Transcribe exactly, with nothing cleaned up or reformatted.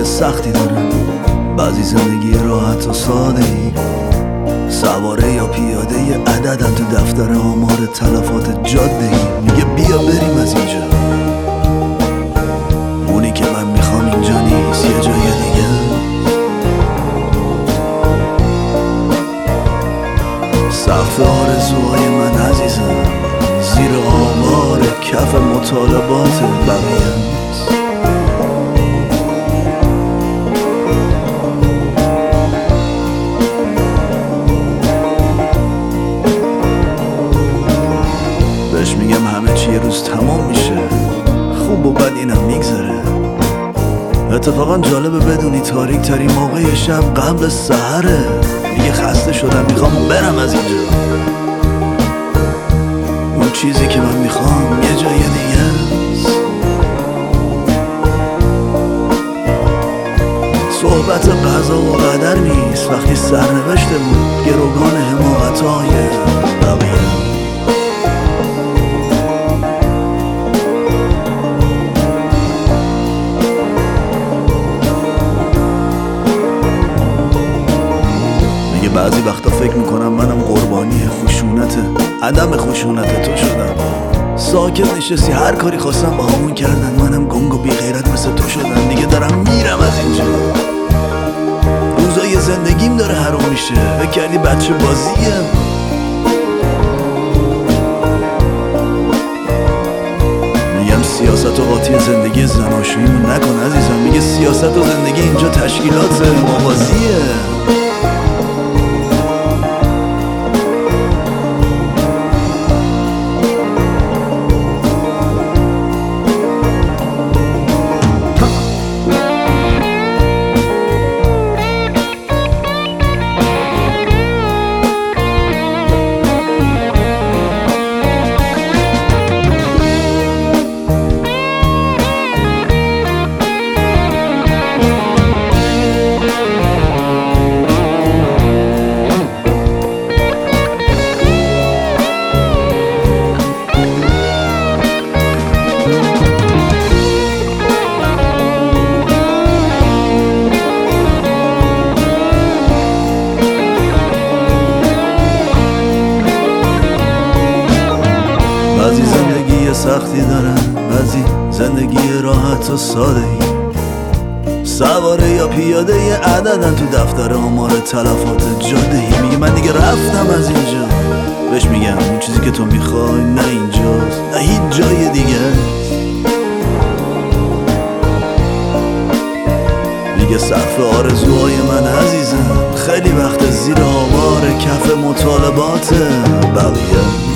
زندگی سختی دارن، بعضی زندگی راحت و ساده ای. سواره یا پیاده ی عددن تو دفتر آمار تلفات جاده ای. میگه بیا بریم از اینجا، اونی که من میخوام اینجا نیست، یه جای دیگه. سقف آرزوهای من عزیزم زیر آوار کف مطالبات بقیه. بهش میگم همه چی یه روز تمام میشه، خوب و بد اینم میگذره. اتفاقا جالبه بدونی تاریک ترین موقع شب قبل سحره. میگه خسته شدم میخوام برم از اینجا، اون چیزی که من میخوام یه جای دیگه است. صحبت قضا و قدر نیست وقتی سرنوشتمون گروگان حماقتهای بقیه. بعضی وقتا فکر میکنم منم قربانی خشونت عدم خشونت تو شدم. ساکت نشستی هر کاری خواستم با همون کردن، منم گنگ و بی غیرت مثل تو شدم. دیگه دارم میرم از اینجا، روزای زندگیم داره حروم میشه. فکر کردی بچه بازیه؟ میگم سیاست و قاطی زندگی زناشوییمون نکن عزیزم. میگه سیاست و زندگی اینجا تشکیلات موازیه. بعضی زندگی سختی دارن، بعضی زندگی راحت و ساده ای. سواره یا پیاده ی عددن تو دفتر آمار تلفات جاده ای. میگه من دیگه رفتم از اینجا. بهش میگم اون چیزی که تو میخوای نه اینجاست، نه هیچ جای دیگه. میگه سقف آرزوهای من عزیزم خیلی وقت زیر آوار کف مطالبات بقیه.